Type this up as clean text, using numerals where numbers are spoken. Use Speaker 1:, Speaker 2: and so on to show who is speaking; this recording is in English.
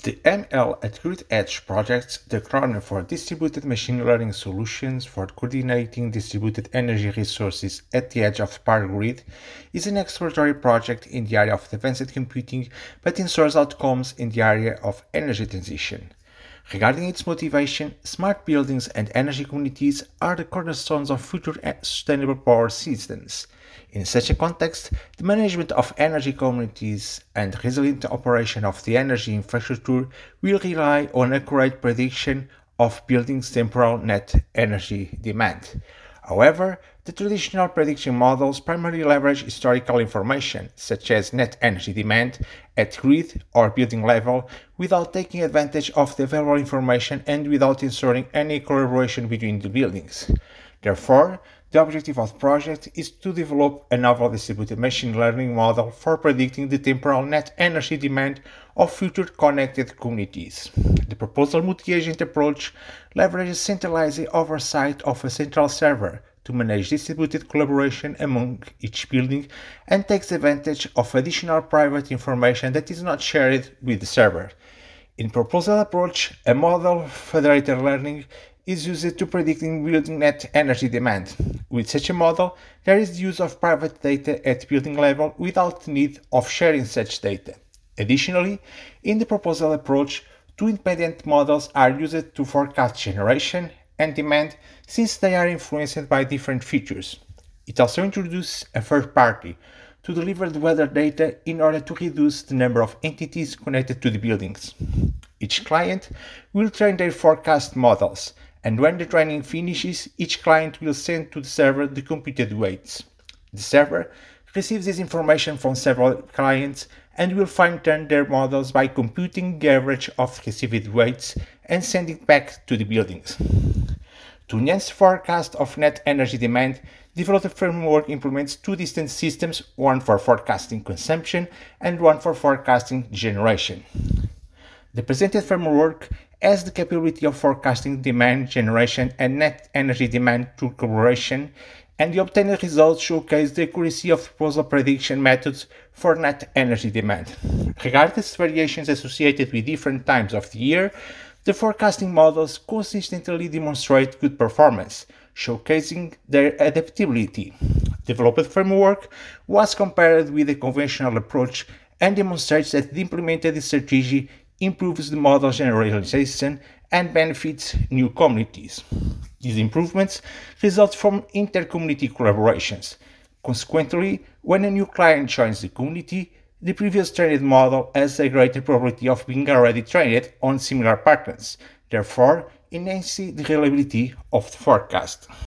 Speaker 1: The ML at Grid Edge project, the kernel for distributed machine learning solutions for coordinating distributed energy resources at the edge of the power grid, is an exploratory project in the area of advanced computing, but in source outcomes in the area of energy transition. Regarding its motivation, smart buildings and energy communities are the cornerstones of future sustainable power systems. In such a context, the management of energy communities and resilient operation of the energy infrastructure will rely on accurate prediction of buildings' temporal net energy demand. However, the traditional prediction models primarily leverage historical information, such as net energy demand, at grid or building level, without taking advantage of the available information and without ensuring any collaboration between the buildings. Therefore, the objective of the project is to develop a novel distributed machine learning model for predicting the temporal net energy demand of future connected communities. The proposed multi-agent approach leverages centralized oversight of a central server to manage distributed collaboration among each building and takes advantage of additional private information that is not shared with the server. In proposed approach, a model federated learning is used to predicting building net energy demand. With such a model, there is the use of private data at building level without the need of sharing such data. Additionally, in the proposal approach, two independent models are used to forecast generation and demand since they are influenced by different features. It also introduces a third party to deliver the weather data in order to reduce the number of entities connected to the buildings. Each client will train their forecast models, and when the training finishes, each client will send to the server the computed weights. The server receives this information from several clients and will fine-tune their models by computing the average of received weights and send it back to the buildings. To enhance the forecast of net energy demand, developer framework implements two distinct systems, one for forecasting consumption and one for forecasting generation. The presented framework has the capability of forecasting demand generation and net energy demand through collaboration, and the obtained results showcase the accuracy of proposal prediction methods for net energy demand. Regardless of variations associated with different times of the year, the forecasting models consistently demonstrate good performance, showcasing their adaptability. Developed framework was compared with a conventional approach and demonstrates that the implemented strategy improves the model generalization and benefits new communities. These improvements result from inter-community collaborations. Consequently, when a new client joins the community, the previous trained model has a greater probability of being already trained on similar patterns, therefore enhancing the reliability of the forecast.